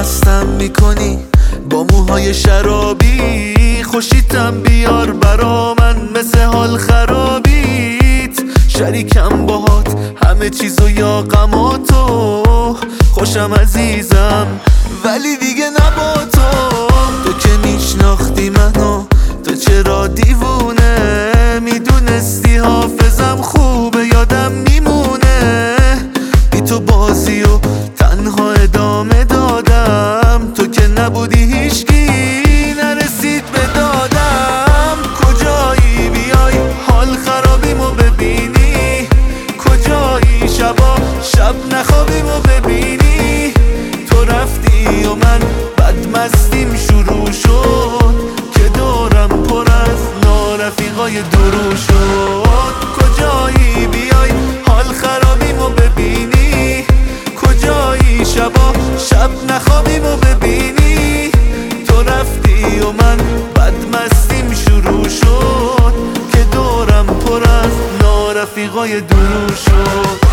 مستم میکنی با موهای شرابی، خوشیتم بیار برا من مثل حال خرابیت. شریکم باهات همه چیزو یا غماتو، خوشم عزیزم ولی دیگه نبا تو که میشناختی منو، تو چرا دیوونه میدونستی حافظم خوبه یادم میمونه. بی تو بازی و تنها ادامه دادم، تو که نبودی هیچکی نرسید به دادم. کجایی بیای حال خرابیمو ببینی، کجایی شبا شب نخوابیمو ببینی. تو رفتی و من بدمستیم شروع شد، که دورم پر از نارفیقای درو شد. کجایی بیای حال خرابیمو ببینی، کجایی شبا شب نخوابیمو ببینی. تو رفتی و من بدمستیم شروع شد، که دورم پر از نارفیقای درو شد.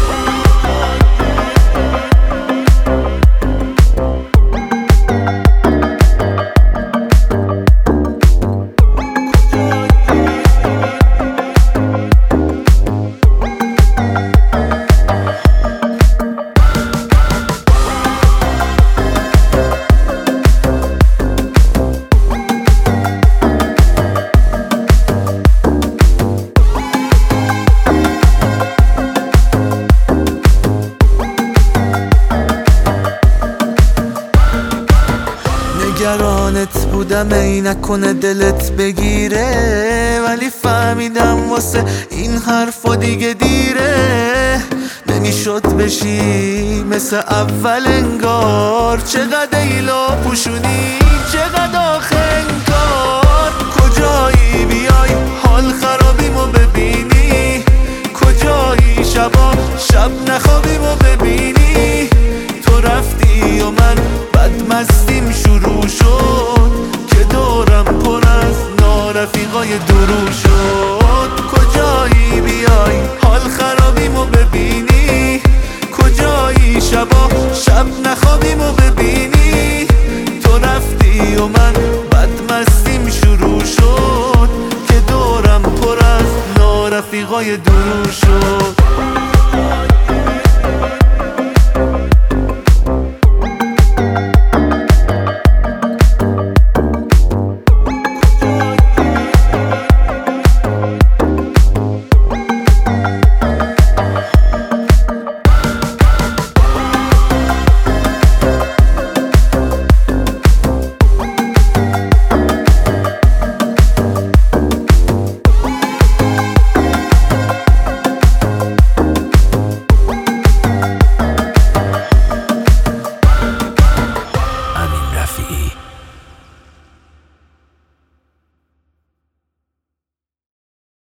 نگرانت بودم ای نکنه دلت بگیره، ولی فهمیدم واسه این حرفا دیگه دیره. نمیشد بشی مثل اول انگار، چقدر ایلا پوشونی چقدر آخه انگار. کجایی بیای حال خرابیمو ببینی، کجایی شبا شب نخوابیمو ببینی. تو رفتی و من بدمستیم شروع شد، که دورم پر از نارفیقای درو شد. کجایی بیای حال خرابیمو ببینی، کجایی شبا شب نخوابیمو ببینی. تو رفتی و من بدمستیم شروع شد، که دورم پر از نارفیقای درو شد.